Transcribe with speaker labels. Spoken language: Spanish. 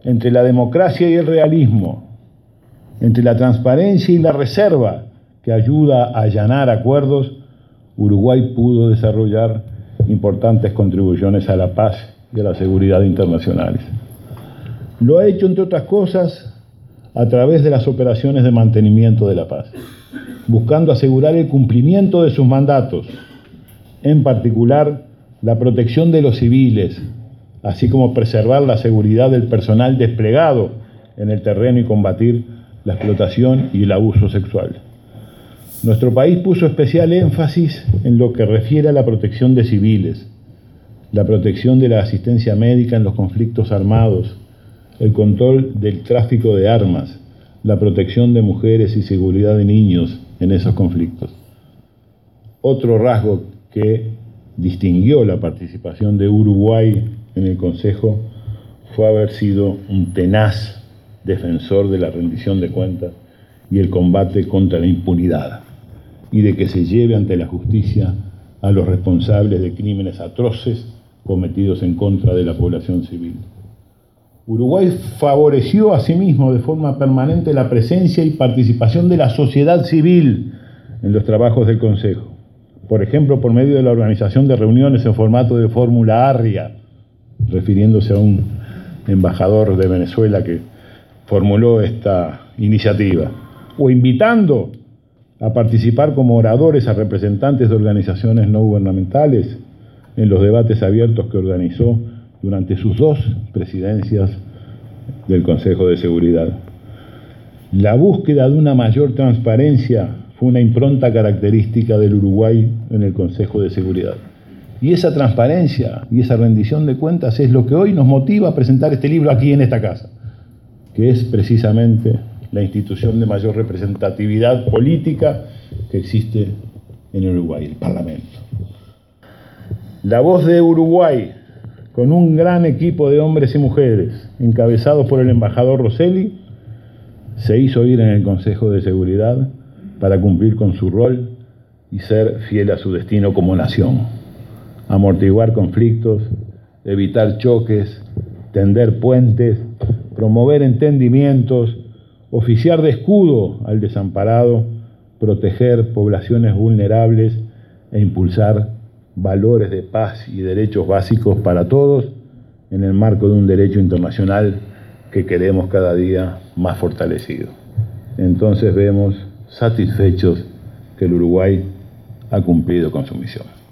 Speaker 1: entre la democracia y el realismo, entre la transparencia y la reserva que ayuda a allanar acuerdos, Uruguay pudo desarrollar importantes contribuciones a la paz y a la seguridad internacionales. Lo ha hecho, entre otras cosas, a través de las operaciones de mantenimiento de la paz, buscando asegurar el cumplimiento de sus mandatos, en particular la protección de los civiles, así como preservar la seguridad del personal desplegado en el terreno y combatir la explotación y el abuso sexual. Nuestro país puso especial énfasis en lo que refiere a la protección de civiles, la protección de la asistencia médica en los conflictos armados, el control del tráfico de armas, la protección de mujeres y seguridad de niños en esos conflictos. Otro rasgo que distinguió la participación de Uruguay en el Consejo fue haber sido un tenaz defensor de la rendición de cuentas y el combate contra la impunidad, y de que se lleve ante la justicia a los responsables de crímenes atroces cometidos en contra de la población civil. Uruguay favoreció asimismo de forma permanente la presencia y participación de la sociedad civil en los trabajos del Consejo. Por ejemplo, por medio de la organización de reuniones en formato de Fórmula Arria, refiriéndose a un embajador de Venezuela que formuló esta iniciativa, o invitando a participar como oradores a representantes de organizaciones no gubernamentales en los debates abiertos que organizó durante sus 2 presidencias del Consejo de Seguridad. La búsqueda de una mayor transparencia fue una impronta característica del Uruguay en el Consejo de Seguridad. Y esa transparencia y esa rendición de cuentas es lo que hoy nos motiva a presentar este libro aquí en esta casa, que es precisamente la institución de mayor representatividad política que existe en Uruguay, el Parlamento. La voz de Uruguay, con un gran equipo de hombres y mujeres, encabezados por el embajador Rosselli, se hizo oír en el Consejo de Seguridad para cumplir con su rol y ser fiel a su destino como nación, amortiguar conflictos, evitar choques, tender puentes, promover entendimientos, oficiar de escudo al desamparado, proteger poblaciones vulnerables e impulsar valores de paz y derechos básicos para todos en el marco de un derecho internacional que queremos cada día más fortalecido. Entonces vemos satisfechos que el Uruguay ha cumplido con su misión.